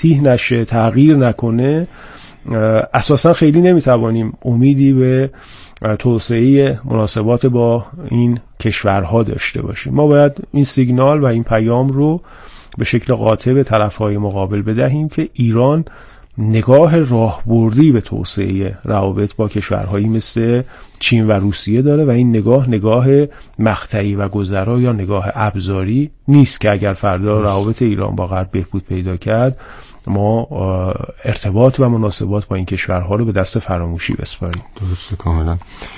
تسطیح نشه، تغییر نکنه، اساسا خیلی نمیتوانیم امیدی به توسعه مناسبات با این کشورها داشته باشیم. ما باید این سیگنال و این پیام رو به شکل قاطع به طرفهای مقابل بدهیم که ایران نگاه راهبردی به توسعه روابط با کشورهایی مثل چین و روسیه داره و این نگاه مقطعی و گذرا یا نگاه ابزاری نیست که اگر فردا روابط ایران با غرب بهبود پیدا کرد ما ارتباط و مناسبات با این کشورها رو به دست فراموشی بسپاریم. درسته کاملا.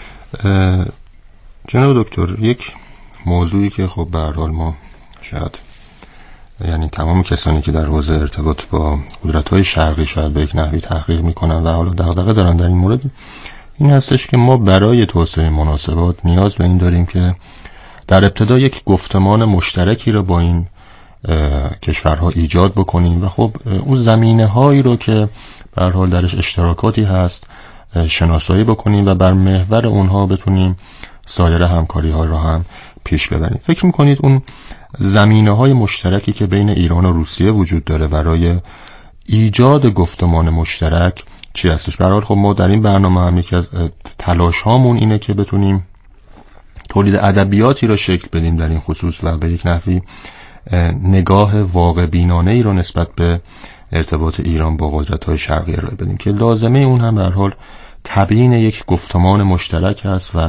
جناب دکتر، یک موضوعی که خب به هر حال ما شاید یعنی تمام کسانی که در حوزه ارتباط با قدرت‌های شرقی شاید به یک نحوی تحقیق میکنن و حالا دغدغه دارن در این مورد، این هستش که ما برای توسعه مناسبات نیاز به این داریم که در ابتدا یک گفتمان مشترکی رو با این کشورها ایجاد بکنیم و خب اون زمینه‌هایی رو که به هر حال درش اشتراکاتی هست شناسایی بکنیم و بر محور اونها بتونیم سایر همکاری‌ها رو هم پیش ببریم. فکر می‌کنید اون زمینه‌های مشترکی که بین ایران و روسیه وجود داره برای ایجاد گفتمان مشترک چی هستش؟ به هر حال خب ما در این برنامه هم یکی از تلاش‌هامون اینه که بتونیم تولید ادبیاتی رو شکل بدیم در این خصوص و به یک نحوی نگاه واقع بینانه‌ای رو نسبت به ارتباط ایران با قدرت‌های شرقی ارائه بدیم که لازمه اون هم به هر حال تبیین یک گفتمان مشترک هست و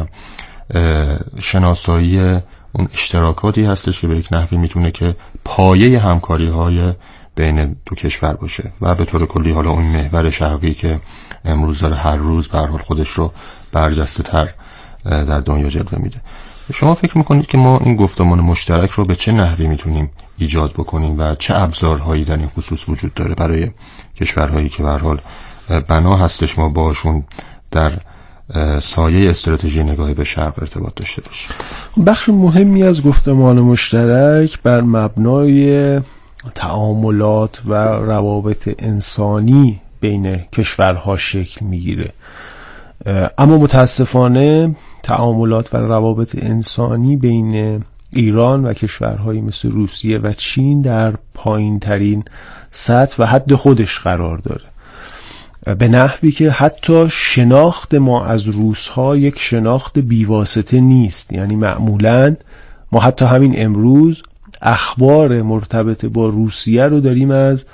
شناسایی اون اشتراکاتی هستش که به یک نحوی میتونه که پایه همکاری‌های بین دو کشور باشه و به طور کلی حالا اون محور شرقی که امروز داره هر روز به هر حال خودش رو برجسته تر در دنیا جلوه میده. شما فکر میکنید که ما این گفتمان مشترک رو به چه نحوی میتونیم ایجاد بکنیم و چه ابزارهایی در این خصوص وجود داره برای کشورهایی که به هر حال بنا هستش ما باشون در سایه استراتژی نگاهی به شرق ارتباط داشته باشیم؟ بخش مهمی از گفتمان مشترک بر مبنای تعاملات و روابط انسانی بین کشورها شکل میگیره، اما متاسفانه تعاملات و روابط انسانی بین ایران و کشورهایی مثل روسیه و چین در پایین ترین سطح و حد خودش قرار داره، به نحوی که حتی شناخت ما از روس‌ها یک شناخت بیواسطه نیست. یعنی معمولاً ما حتی همین امروز اخبار مرتبط با روسیه رو داریم از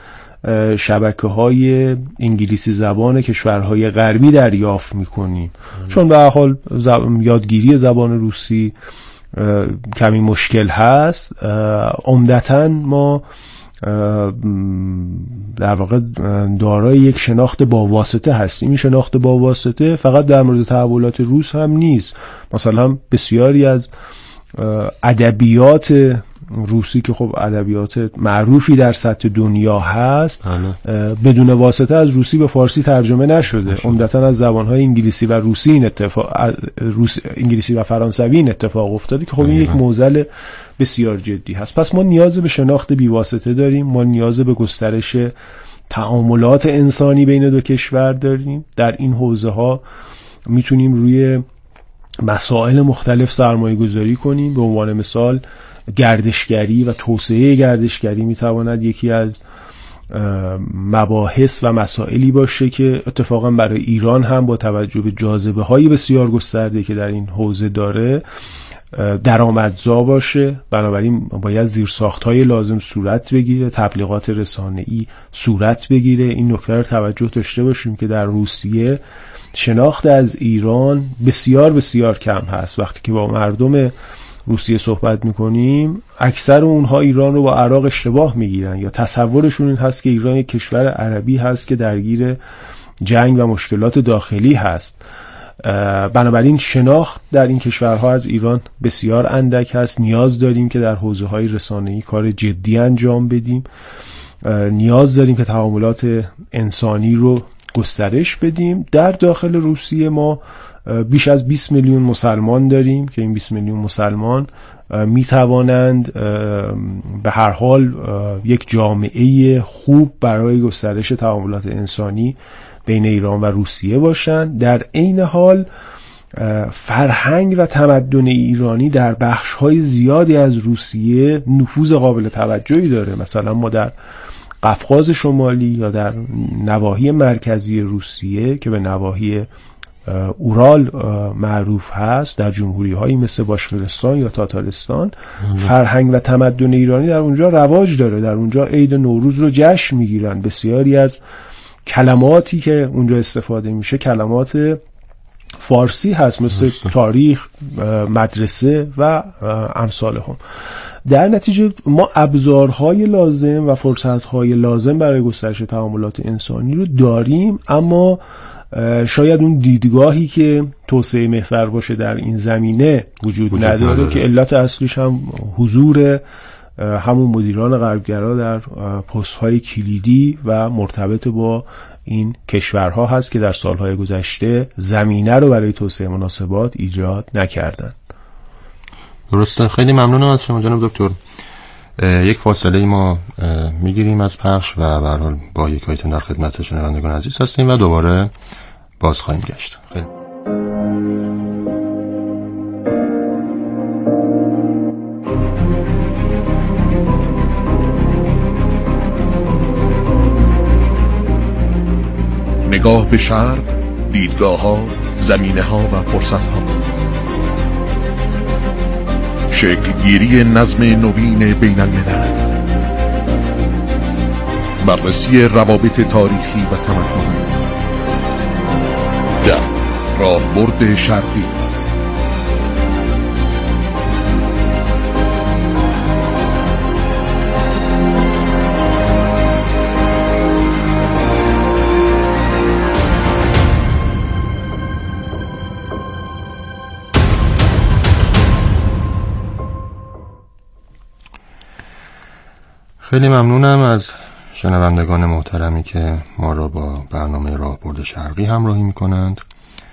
شبکه‌های انگلیسی زبان کشورهای غربی دریافت می‌کنیم، چون به هر حال یادگیری زبان روسی کمی مشکل هست. عمدتاً ما در واقع دارای یک شناخت با واسطه هستیم. این شناخت با واسطه فقط در مورد تحولات روس هم نیست، مثلا بسیاری از ادبیات روسی که خب ادبیات معروفی در سطح دنیا هست بدون واسطه از روسی به فارسی ترجمه نشده. عمدتاً از زبان‌های انگلیسی و روسی این انگلیسی و فرانسوی این اتفاق افتاده که خب این یک معضل بسیار جدی هست. پس ما نیاز به شناخت بی‌واسطه داریم، ما نیاز به گسترش تعاملات انسانی بین دو کشور داریم. در این حوزه‌ها میتونیم روی مسائل مختلف سرمایه‌گذاری کنیم. به عنوان مثال گردشگری و توسعه گردشگری میتواند یکی از مباحث و مسائلی باشه که اتفاقا برای ایران هم با توجه به جاذبه های بسیار گسترده که در این حوزه داره درآمدزا باشه. بنابراین باید زیرساخت‌های لازم صورت بگیره، تبلیغات رسانه‌ای صورت بگیره. این نکته رو توجه داشته باشیم که در روسیه شناخت از ایران بسیار بسیار کم هست. وقتی که با مردم روسیه صحبت میکنیم اکثر اونها ایران رو با عراق اشتباه میگیرن یا تصورشون این هست که ایران یک کشور عربی هست که درگیر جنگ و مشکلات داخلی هست. بنابراین شناخت در این کشورها از ایران بسیار اندک هست. نیاز داریم که در حوزه‌های رسانه‌ای کار جدی انجام بدیم، نیاز داریم که تعاملات انسانی رو گسترش بدیم. در داخل روسیه ما بیش از 20 میلیون مسلمان داریم که این 20 میلیون مسلمان می توانند به هر حال یک جامعه خوب برای گسترش تعاملات انسانی بین ایران و روسیه باشند. در عین حال فرهنگ و تمدن ایرانی در بخش‌های زیادی از روسیه نفوذ قابل توجهی داره. مثلا ما در قفقاز شمالی یا در نواحی مرکزی روسیه که به نواحی اورال معروف هست، در جمهوری هایی مثل باشقرستان یا تاتارستان، فرهنگ و تمدن ایرانی در اونجا رواج داره. در اونجا عید نوروز رو جشن میگیرن. بسیاری از کلماتی که اونجا استفاده میشه کلمات فارسی هست، مثل تاریخ، مدرسه و امثال هم. در نتیجه ما ابزارهای لازم و فرصتهای لازم برای گسترش تعاملات انسانی رو داریم، اما شاید اون دیدگاهی که توسعه محور باشه در این زمینه وجود نداره که علت اصلیش هم حضور همون مدیران غربگرا در پست‌های کلیدی و مرتبط با این کشورها هست که در سالهای گذشته زمینه رو برای توسعه مناسبات ایجاد نکردن. درسته. خیلی ممنونم از شما جناب دکتر. یک فاصله ما میگیریم از پخش و به هر حال با یک آیتم در خدمت شنوندگان عزیز هستیم و دوباره باز خواهیم گشت. خیلی نگاه به شرق، دیدگاه ها، زمینه ها و فرصت ها، شکل گیری نظم نوین بین الملل، بررسی روابط تاریخی و تمدنی در راهبرد شرقی. خیلی ممنونم از شنوندگان محترمی که ما را با برنامه راهبرد شرقی همراهی میکنند.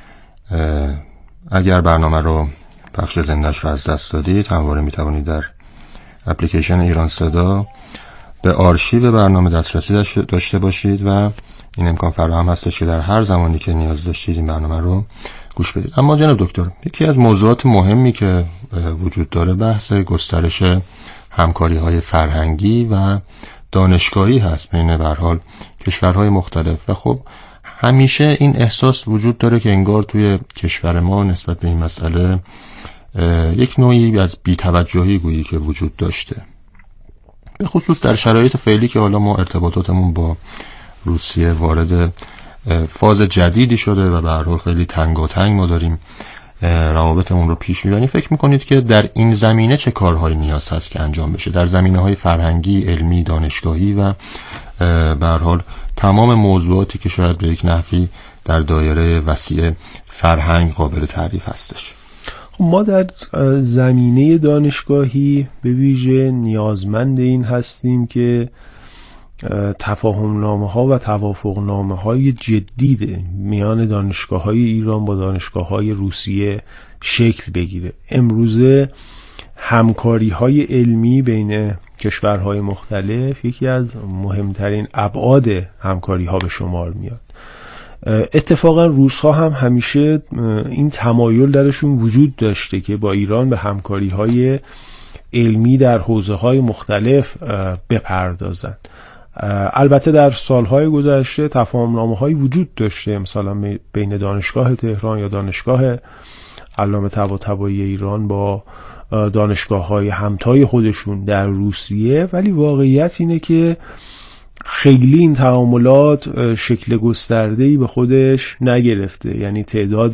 اگر برنامه رو بخش زنده‌اش رو از دست دادید، همواره میتوانید در اپلیکیشن ایران صدا به آرشیو برنامه دسترسی داشته باشید و این امکان فراهم هستش که در هر زمانی که نیاز داشتید این برنامه رو گوش بدید. اما جناب دکتر، یکی از موضوعات مهمی که وجود داره بحث گسترش همکاری‌های فرهنگی و دانشگاهی هست بین به هر حال کشورهای مختلف و خب همیشه این احساس وجود داره که انگار توی کشور ما نسبت به این مسئله یک نوعی از بی‌توجهی گویی که وجود داشته، به خصوص در شرایط فعلی که حالا ما ارتباطاتمون با روسیه وارد فاز جدیدی شده و به هر حال خیلی تنگاتنگ ما داریم روابطمون رو پیش میبریم. فکر میکنید که در این زمینه چه کارهایی نیاز هست که انجام بشه در زمینه‌های فرهنگی، علمی، دانشگاهی و به هر حال تمام موضوعاتی که شاید به یک نحوی در دایره وسیع فرهنگ قابل تعریف هستش؟ ما در زمینه دانشگاهی به ویژه نیازمند این هستیم که تفاهم‌نامه‌ها و توافق‌نامه‌های جدید میان دانشگاه‌های ایران با دانشگاه‌های روسیه شکل بگیره. امروزه همکاری‌های علمی بین کشورهای مختلف یکی از مهمترین ابعاد همکاری‌ها به شمار میاد. اتفاقا روس‌ها هم همیشه این تمایل درشون وجود داشته که با ایران به همکاری‌های علمی در حوزه‌های مختلف بپردازند. البته در سالهای گذشته تفاهم‌نامه‌هایی وجود داشته، مثلا بین دانشگاه تهران یا دانشگاه علامه طباطبایی ایران با دانشگاه‌های همتای خودشون در روسیه، ولی واقعیت اینه که خیلی این تعاملات شکل گسترده‌ای به خودش نگرفته. یعنی تعداد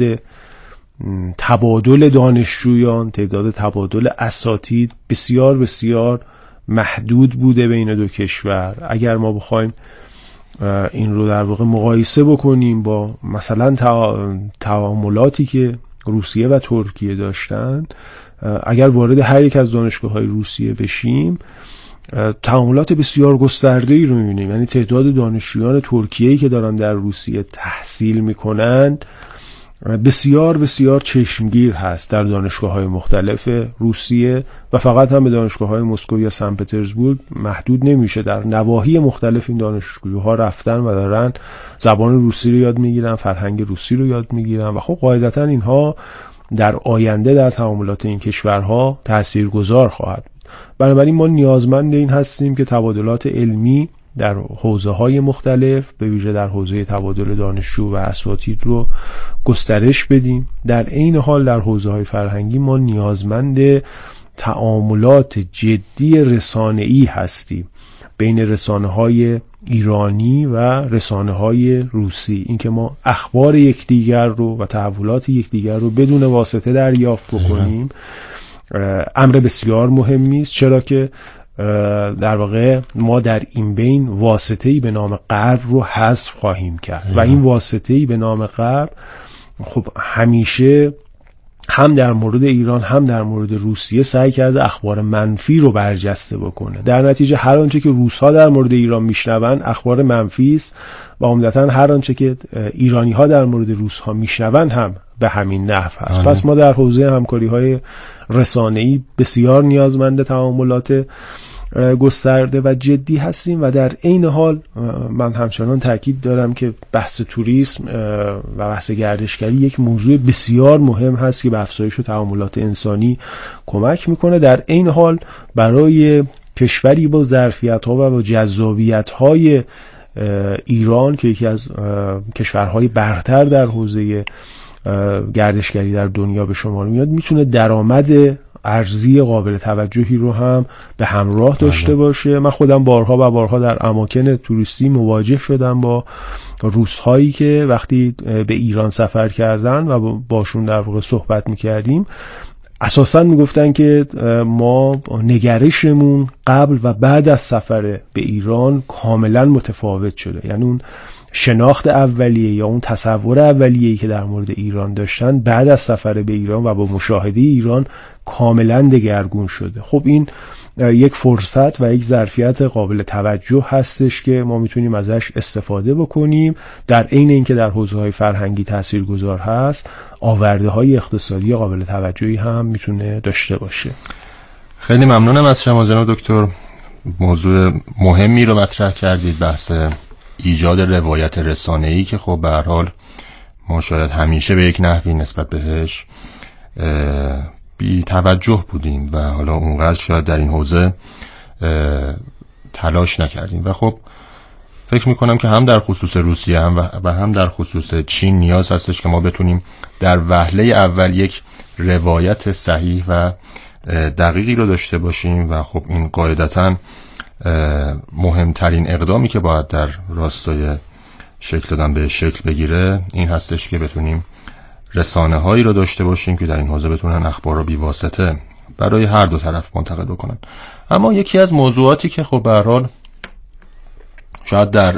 تبادل دانشجویان، تعداد تبادل اساتید بسیار بسیار محدود بوده بین دو کشور. اگر ما بخوایم این رو در واقع مقایسه بکنیم با مثلا تعاملاتی که روسیه و ترکیه داشتن، اگر وارد هر یک از دانشگاه‌های روسیه بشیم تعاملات بسیار گسترده‌ای رو می‌بینیم. یعنی تعداد دانشجویان ترکیه‌ای که دارن در روسیه تحصیل می‌کنند بسیار بسیار چشمگیر هست در دانشگاه‌های مختلف روسیه و فقط هم به دانشگاه‌های مسکو یا سن پترزبورگ محدود نمیشه. در نواحی مختلف این دانشجوها رفتن و دارن زبان روسی رو یاد میگیرن، فرهنگ روسی رو یاد میگیرن و خب قاعدتاً اینها در آینده در تعاملات این کشورها تاثیرگذار خواهد بود. بنابراین ما نیازمند این هستیم که تبادلات علمی در حوزه‌های مختلف، به ویژه در حوزه تبادل دانشجو و اساتید رو گسترش بدیم. در عین حال در حوزه‌های فرهنگی ما نیازمند تعاملات جدی رسانه‌ای هستیم بین رسانه‌های ایرانی و رسانه‌های روسی، اینکه ما اخبار یکدیگر رو و تحولات یکدیگر رو بدون واسطه دریافت بکنیم امر بسیار مهمی است، چرا که در واقع ما در این بین واسطه‌ای به نام غرب رو حذف خواهیم کرد و این واسطه‌ای به نام غرب خب همیشه هم در مورد ایران هم در مورد روسیه سعی کرده اخبار منفی رو برجسته بکنه. در نتیجه هر آنچه که روس‌ها در مورد ایران میشنون اخبار منفی است و عمدتاً هر آنچه که ایرانی‌ها در مورد روس‌ها میشنون هم به همین نحو هست. پس ما در حوزه همکاری‌های رسانه‌ای بسیار نیازمند تعاملات گسترده و جدی هستیم و در عین حال من همچنان تاکید دارم که بحث توریسم و بحث گردشگری یک موضوع بسیار مهم هست که به افزایش تعاملات انسانی کمک میکنه. در عین حال برای کشوری با ظرفیت‌ها و با جذابیت‌های ایران که یکی از کشورهای برتر در حوزه گردشگری در دنیا به شمار میاد، میتونه درآمد ارزی قابل توجهی رو هم به همراه داشته باشه. من خودم بارها و بارها در اماکن توریستی مواجه شدم با روس‌هایی که وقتی به ایران سفر کردن و باشون در واقع صحبت میکردیم اساساً میگفتن که ما نگرشمون قبل و بعد از سفر به ایران کاملا متفاوت شده، یعنی اون شناخت اولیه یا اون تصور اولیه‌ای که در مورد ایران داشتن بعد از سفر به ایران و با مشاهده ایران کاملا دگرگون شده. خب این یک فرصت و یک ظرفیت قابل توجه هستش که ما میتونیم ازش استفاده بکنیم. در عین اینکه در حوزه‌های فرهنگی تاثیرگذار هست، آورده‌های اقتصادی قابل توجهی هم میتونه داشته باشه. خیلی ممنونم از شما جناب دکتر. موضوع مهمی رو مطرح کردید، بحث ایجاد روایت رسانه‌ای که خب به هر حال ما شاید همیشه به یک نحوی نسبت بهش بی توجه بودیم و حالا اونقدر شاید در این حوزه تلاش نکردیم و خب فکر میکنم که هم در خصوص روسیه هم در خصوص چین نیاز هستش که ما بتونیم در وهله اول یک روایت صحیح و دقیقی رو داشته باشیم و خب این قاعدتاً مهمترین اقدامی که باید در راستای شکل دادن به شکل بگیره این هستش که بتونیم رسانه هایی رو داشته باشیم که در این حوزه بتونن اخبار رو بی واسطه برای هر دو طرف منتقل بکنن. اما یکی از موضوعاتی که خب به هر حال شاید در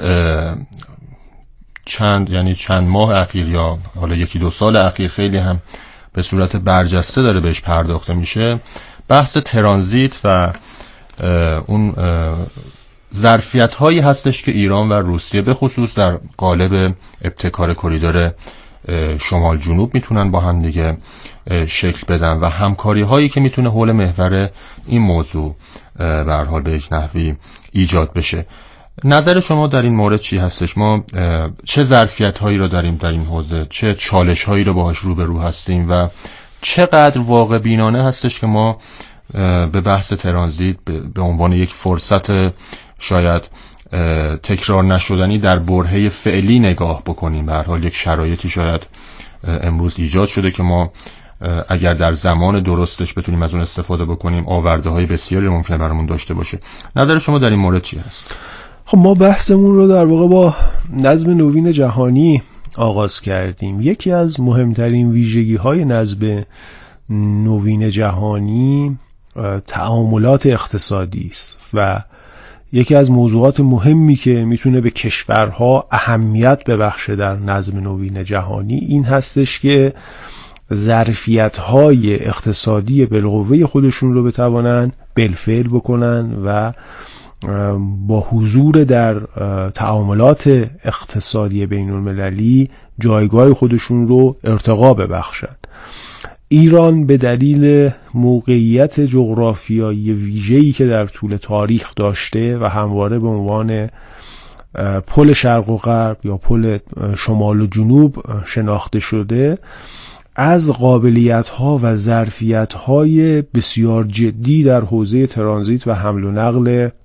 چند ماه اخیر یا حالا یکی دو سال اخیر خیلی هم به صورت برجسته داره بهش پرداخته میشه، بحث ترانزیت و اون ظرفیت هایی هستش که ایران و روسیه به خصوص در قالب ابتکار کریدور شمال جنوب میتونن با هم دیگه شکل بدن و همکاری هایی که میتونه حول محور این موضوع به هر حال به یک نحوی ایجاد بشه. نظر شما در این مورد چی هستش؟ ما چه ظرفیت هایی رو داریم در این حوزه، چه چالش هایی رو باهاش روبرو هستیم و چقدر واقع بینانه هستش که ما به بحث ترانزیت به عنوان یک فرصت شاید تکرار نشدنی در برهه فعلی نگاه بکنیم؟ به هر حال یک شرایطی شاید امروز ایجاد شده که ما اگر در زمان درستش بتونیم از اون استفاده بکنیم آورده های بسیاری ممکنه برامون داشته باشه. نظر شما در این مورد چی هست؟ خب ما بحثمون رو در واقع با نظم نوین جهانی آغاز کردیم. یکی از مهمترین ویژگی های نظم نوین جهانی تعاملات اقتصادی است و یکی از موضوعات مهمی که میتونه به کشورها اهمیت ببخشه در نظم نوین جهانی این هستش که ظرفیت‌های اقتصادی بالقوه خودشون رو بتوانن بالفعل بکنن و با حضور در تعاملات اقتصادی بین المللی جایگاه خودشون رو ارتقا ببخشن. ایران به دلیل موقعیت جغرافیایی ویژه‌ای که در طول تاریخ داشته و همواره به عنوان پل شرق و غرب یا پل شمال و جنوب شناخته شده، از قابلیت‌ها و ظرفیت‌های بسیار جدی در حوزه ترانزیت و حمل و نقل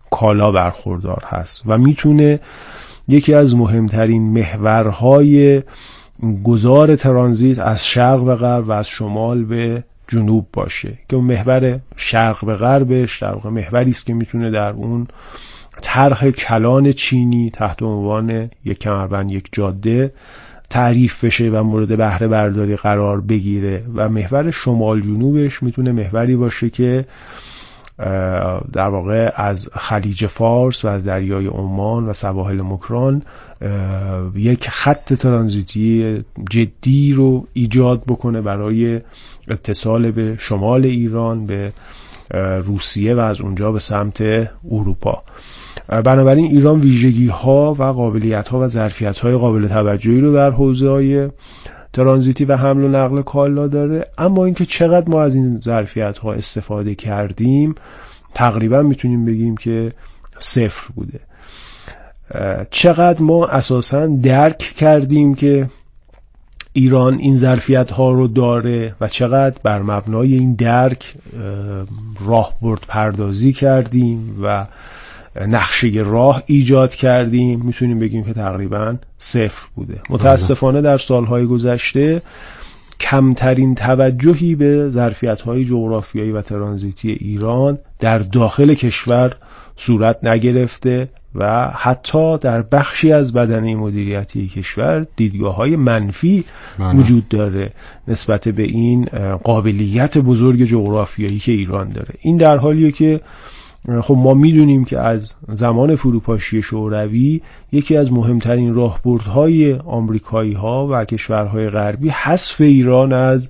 کالا برخوردار هست و میتونه یکی از مهمترین محورهای گذار ترانزیت از شرق به غرب و از شمال به جنوب باشه که اون محور شرق به غربش در واقع محوری است که میتونه در اون طرح کلان چینی تحت عنوان یک کمربند یک جاده تعریف بشه و مورد بهره برداری قرار بگیره و محور شمال جنوبش میتونه محوری باشه که در واقع از خلیج فارس و از دریای عمان و سواحل مکران یک خط ترانزیتی جدی رو ایجاد بکنه برای اتصال به شمال ایران به روسیه و از اونجا به سمت اروپا. بنابراین ایران ویژگی‌ها و قابلیت‌ها و ظرفیت‌های قابل توجهی رو در حوزه‌های ترانزیتی و حمل و نقل کالا داره، اما اینکه چقدر ما از این ظرفیت‌ها استفاده کردیم تقریبا میتونیم بگیم که صفر بوده. چقدر ما اساساً درک کردیم که ایران این ظرفیت‌ها رو داره و چقدر بر مبنای این درک راهبرد پردازی کردیم و نقشه راه ایجاد کردیم، میتونیم بگیم که تقریبا صفر بوده. متاسفانه در سالهای گذشته کمترین توجهی به ظرفیت‌های جغرافیایی و ترانزیتی ایران در داخل کشور صورت نگرفته و حتی در بخشی از بدنه مدیریتی کشور دیدگاه‌های منفی وجود داره نسبت به این قابلیت بزرگ جغرافیایی که ایران داره. این در حالیه که خب ما میدونیم که از زمان فروپاشی شوروی یکی از مهمترین راهبردهای آمریکایی‌ها و کشورهای غربی حذف ایران از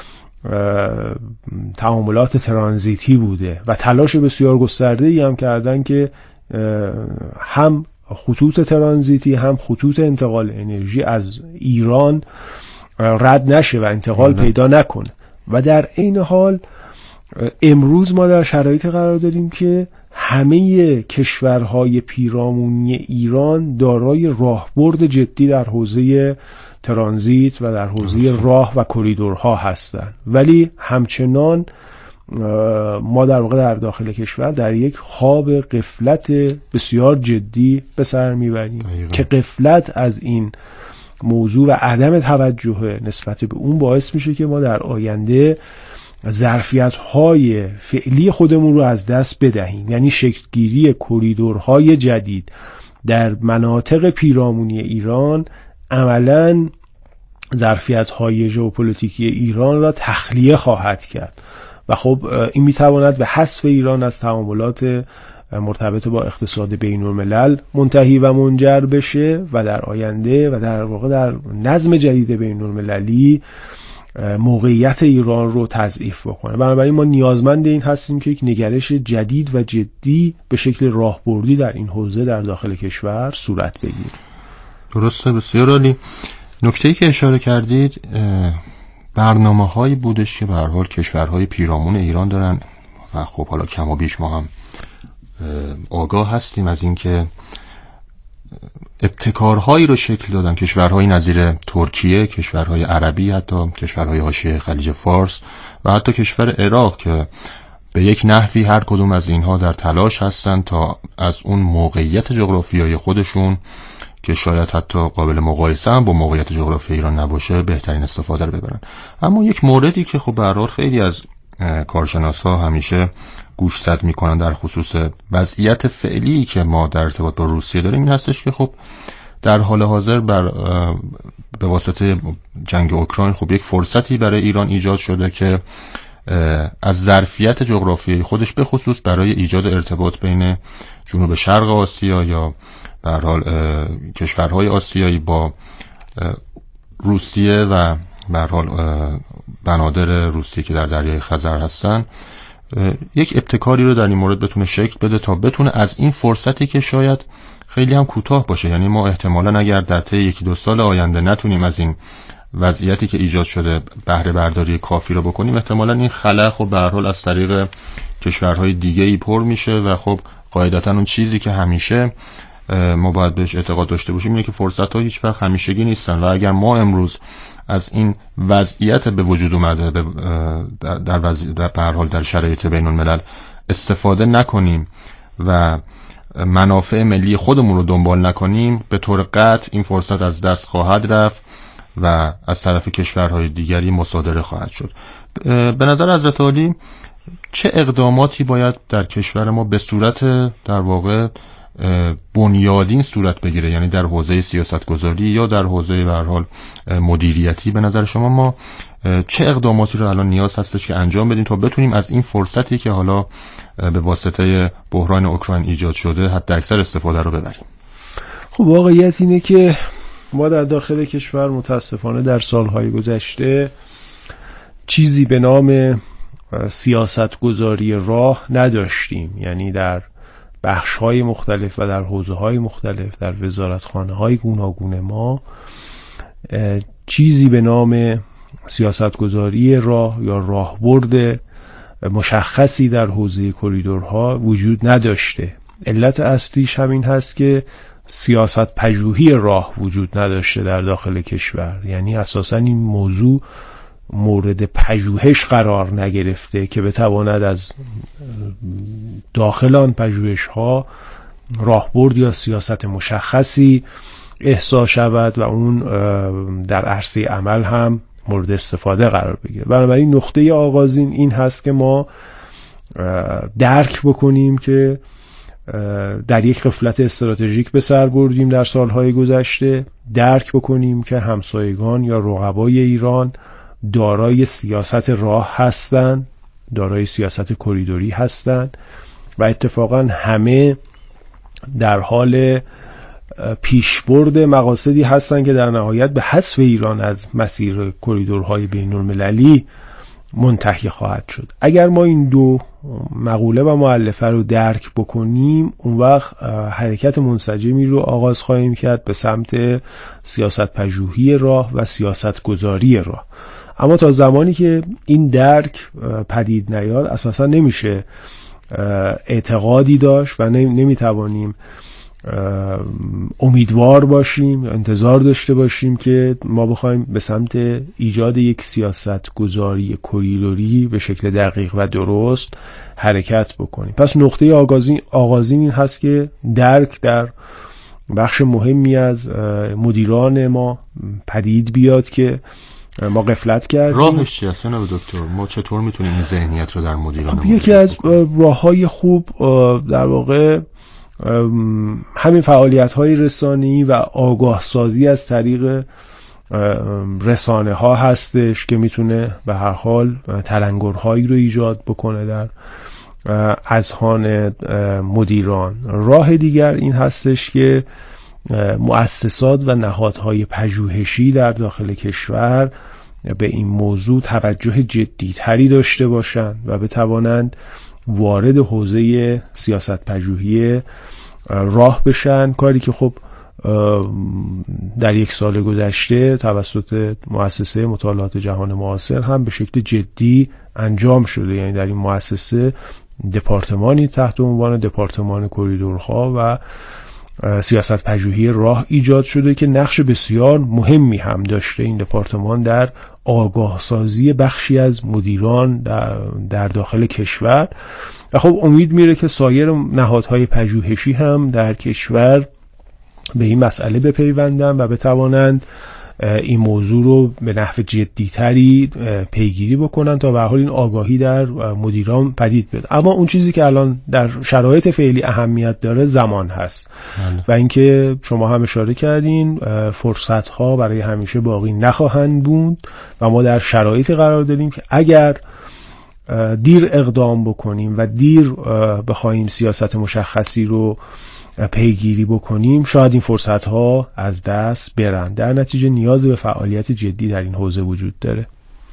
تعاملات ترانزیتی بوده و تلاش بسیار گسترده‌ای هم کردن که هم خطوط ترانزیتی هم خطوط انتقال انرژی از ایران رد نشه و انتقال پیدا نکنه و در عین حال امروز ما در شرایطی قرار داریم که همه کشورهای پیرامونی ایران دارای راهبرد جدی در حوزه ترانزیت و در حوزه راه و کریدورها هستند، ولی همچنان ما در واقع در داخل کشور در یک خواب غفلت بسیار جدی به سر میبریم که غفلت از این موضوع و عدم توجه نسبت به اون باعث میشه که ما در آینده ظرفیت‌های فعلی خودمون رو از دست بدهیم. یعنی شکلگیری کریدورهای جدید در مناطق پیرامونی ایران عملاً ظرفیت‌های ژئوپلیتیکی ایران را تخلیه خواهد کرد و خب این میتواند به حذف ایران از تعاملات مرتبط با اقتصاد بین‌الملل منتهی و منجر بشه و در آینده و در واقع در نظم جدید بین‌المللی موقعیت ایران رو تضعیف بکنه. بنابراین ما نیازمند این هستیم که یک نگرش جدید و جدی به شکل راهبردی در این حوزه در داخل کشور صورت بگیره. درسته، بسیار عالی. نکته‌ای که اشاره کردید برنامه‌هایی بودش که به هر حال کشورهای پیرامون ایران دارن و خب حالا کم و بیش ما هم آگاه هستیم از اینکه ابتکارهایی رو شکل دادن کشورهای نظیر ترکیه، کشورهای عربی، حتی کشورهای حاشیه خلیج فارس و حتی کشور عراق که به یک نحوی هر کدوم از اینها در تلاش هستن تا از اون موقعیت جغرافیایی خودشون که شاید حتی قابل مقایسه هم با موقعیت جغرافیایی ایران نباشه بهترین استفاده رو ببرن. اما یک موردی که خب به هر حال خیلی از کارشناسا همیشه گوشزد میکنن در خصوص وضعیت فعلی که ما در ارتباط با روسیه داریم این هستش که خب در حال حاضر به واسطه جنگ اوکراین خب یک فرصتی برای ایران ایجاد شده که از ظرفیت جغرافیایی خودش به خصوص برای ایجاد ارتباط بین جنوب شرق آسیا یا به هر حال کشورهای آسیایی با روسیه و به هر حال بنادر روسیه که در دریای خزر هستن یک ابتکاری رو در این مورد بتونه شکل بده تا بتونه از این فرصتی که شاید خیلی هم کوتاه باشه، یعنی ما احتمالاً اگر در طی 1-2 سال آینده نتونیم از این وضعیتی که ایجاد شده بهره برداری کافی رو بکنیم، احتمالاً این خلا خب به هر حال از طریق کشورهای دیگه ای پر میشه و خب قاعدتاً اون چیزی که همیشه ما باید بهش اعتقاد داشته باشیم اینه که فرصت‌ها هیچ وقت همیشگی نیستن و اگر ما امروز از این وضعیت به وجود اومده در هر حال در شرایط بین الملل استفاده نکنیم و منافع ملی خودمون رو دنبال نکنیم به طور قطع این فرصت از دست خواهد رفت و از طرف کشورهای دیگری مصادره خواهد شد. به نظر حضرت عالی چه اقداماتی باید در کشور ما به صورت در واقع بنیادین صورت بگیره، یعنی در حوزه سیاستگذاری یا در حوزه به هر حال مدیریتی؟ به نظر شما ما چه اقداماتی رو الان نیاز هستش که انجام بدیم تا بتونیم از این فرصتی که حالا به واسطه بحران اوکراین ایجاد شده حد اکثر استفاده رو ببریم؟ خب واقعیت اینه که ما در داخل کشور متاسفانه در سالهای گذشته چیزی به نام سیاستگذاری راه نداشتیم، یعنی در بخش‌های مختلف و در حوزه‌های مختلف در وزارتخانه‌های گوناگون ما چیزی به نام سیاستگذاری راه یا راهبرد مشخصی در حوزه کریدورها وجود نداشته. علت اصلیش همین هست که سیاست پژوهی راه وجود نداشته در داخل کشور، یعنی اساساً این موضوع مورد پژوهش قرار نگرفته که بتواند از داخل آن پژوهش‌ها راهبرد یا سیاست مشخصی احصا شود و اون در عرصه عمل هم مورد استفاده قرار بگیره. بنابراین نقطه آغازین این هست که ما درک بکنیم که در یک غفلت استراتژیک به سر بردیم در سالهای گذشته، درک بکنیم که همسایگان یا رقبای ایران دارای سیاست راه هستند، دارای سیاست کریدوری هستند و اتفاقا همه در حال پیشبرد مقاصدی هستند که در نهایت به حذف ایران از مسیر کریدورهای بین‌المللی منتهی خواهد شد. اگر ما این دو مقوله و مؤلفه رو درک بکنیم، اون وقت حرکت منسجمی رو آغاز خواهیم کرد به سمت سیاست پژوهی راه و سیاست گذاری راه. اما تا زمانی که این درک پدید نیاد اساسا نمیشه اعتقادی داشت و نمیتوانیم امیدوار باشیم، انتظار داشته باشیم که ما بخوایم به سمت ایجاد یک سیاست گذاری کریدوری به شکل دقیق و درست حرکت بکنیم. پس نقطه آغازین این هست که درک در بخش مهمی از مدیران ما پدید بیاد که ما غفلت کردیم. راهش چی هست جناب دکتر؟ ما چطور میتونیم این ذهنیت رو در مدیران یکی از راه‌های خوب در واقع همین فعالیت‌های رسانه‌ای و آگاه سازی از طریق رسانه ها هستش که میتونه به هر حال تلنگرهایی رو ایجاد بکنه در اذهان مدیران. راه دیگر این هستش که مؤسسات و نهادهای پژوهشی در داخل کشور به این موضوع توجه جدی‌تری داشته باشند و بتوانند وارد حوزه سیاست پژوهی راه بشن، کاری که خب در یک سال گذشته توسط مؤسسه مطالعات جهان معاصر هم به شکل جدی انجام شده. یعنی در این مؤسسه دپارتمانی تحت عنوان دپارتمان کریدورها و سیاست پژوهی راه ایجاد شده که نقش بسیار مهمی هم داشته این دپارتمان در آگاه سازی بخشی از مدیران در داخل کشور. و خب امید میره که سایر نهادهای پژوهشی هم در کشور به این مسئله بپیوندن و بتوانند این موضوع رو به نحو جدی‌تری پیگیری بکنن تا به هر حال این آگاهی در مدیران پدید بیاد. اما اون چیزی که الان در شرایط فعلی اهمیت داره زمان هست و اینکه شما هم اشاره کردین فرصت‌ها برای همیشه باقی نخواهند بود و ما در شرایطی قرار داریم که اگر دیر اقدام بکنیم و دیر بخوایم سیاست مشخصی رو پیگیری بکنیم شاید این فرصت‌ها از دست برن. در نتیجه نیاز به فعالیت جدی در این حوزه وجود داره.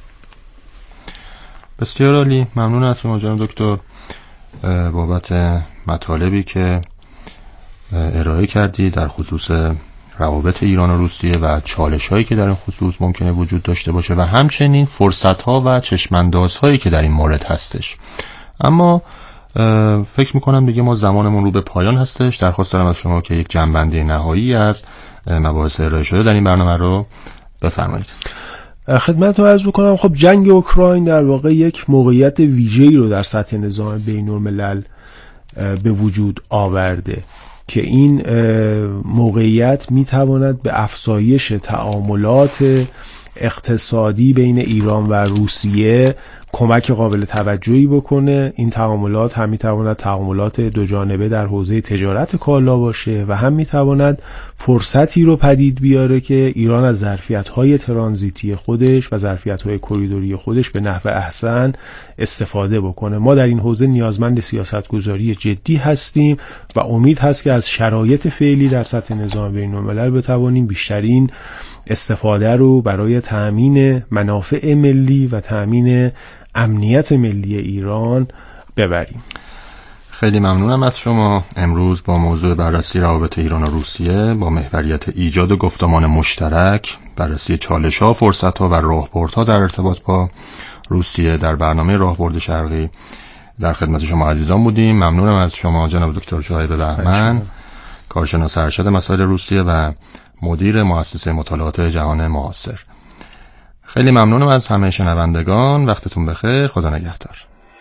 بسیار عالی، ممنون از شما جناب دکتر بابت مطالبی که ارائه کردی در خصوص روابط ایران و روسیه و چالش‌هایی که در این خصوص ممکنه وجود داشته باشه و همچنین فرصت‌ها و چشم‌اندازهایی که در این مورد هستش. اما فکر میکنم دیگه ما زمانمون رو به پایان هستش. درخواست دارم از شما که یک جنبنده نهایی از مباحث ارائه شده در این برنامه رو بفرمایید. خدمتتون عرض بکنم خب جنگ اوکراین در واقع یک موقعیت ویژه‌ای رو در سطح نظام بین‌الملل به وجود آورده که این موقعیت میتواند به افزایش تعاملات اقتصادی بین ایران و روسیه کمک قابل توجهی بکنه. این تعاملات هم میتواند تعاملات دو جانبه در حوزه تجارت کالا باشه و هم میتواند فرصتی رو پدید بیاره که ایران از ظرفیت‌های ترانزیتی خودش و ظرفیت‌های کریدوری خودش به نحو احسن استفاده بکنه. ما در این حوزه نیازمند سیاستگذاری جدی هستیم و امید هست که از شرایط فعلی در سطح نظام بین‌الملل بتوانیم بیشترین استفاده رو برای تأمین منافع ملی و تأمین امنیت ملی ایران ببریم. خیلی ممنونم از شما. امروز با موضوع بررسی روابط ایران و روسیه با محوریت ایجاد گفتمان مشترک، بررسی چالش‌ها، فرصت‌ها و راهبردها در ارتباط با روسیه در برنامه راهبرد شرقی در خدمت شما عزیزان بودیم. ممنونم از شما جناب دکتر شعیب بهمن، کارشناس ارشد مسائل روسیه و مدیر مؤسسه مطالعات جهان معاصر. خیلی ممنونم از همه شنوندگان. وقتتون بخیر. خدا نگهدار.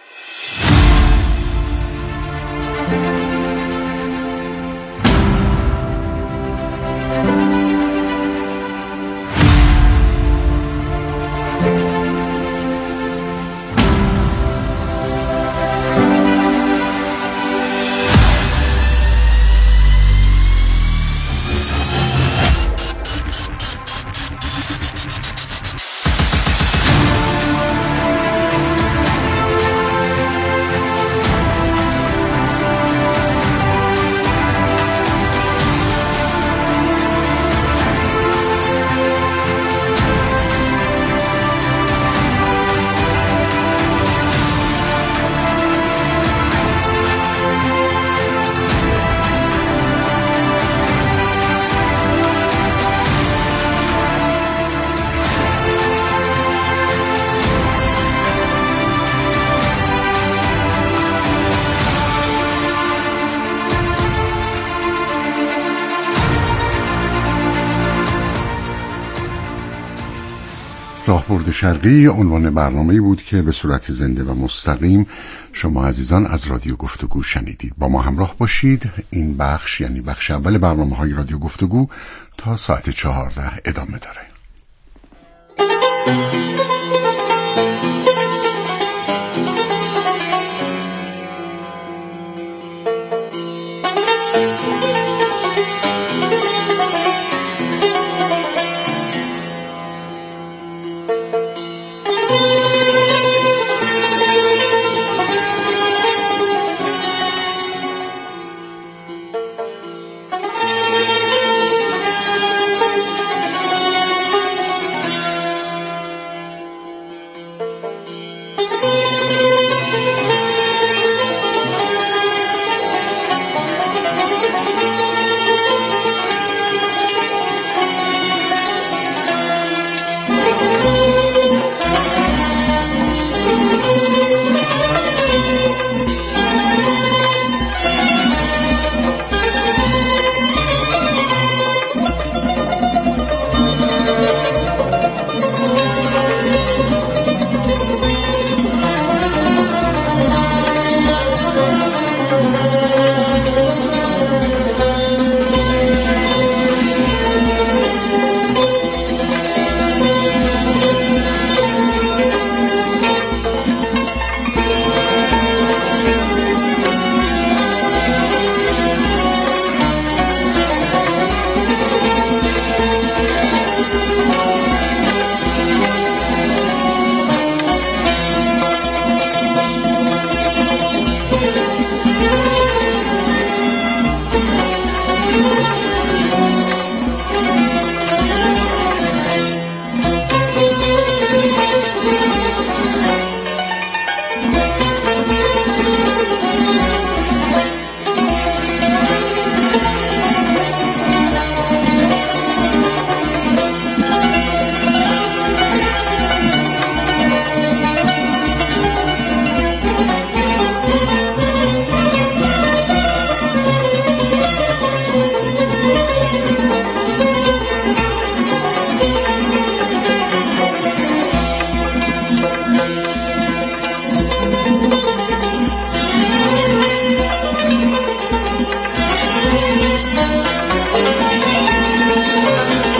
راهبرد شرقی عنوان برنامه‌ای بود که به صورت زنده و مستقیم شما عزیزان از رادیو گفتگو شنیدید. با ما همراه باشید. این بخش یعنی بخش اول برنامه‌های رادیو گفتگو تا ساعت 14 ادامه داره.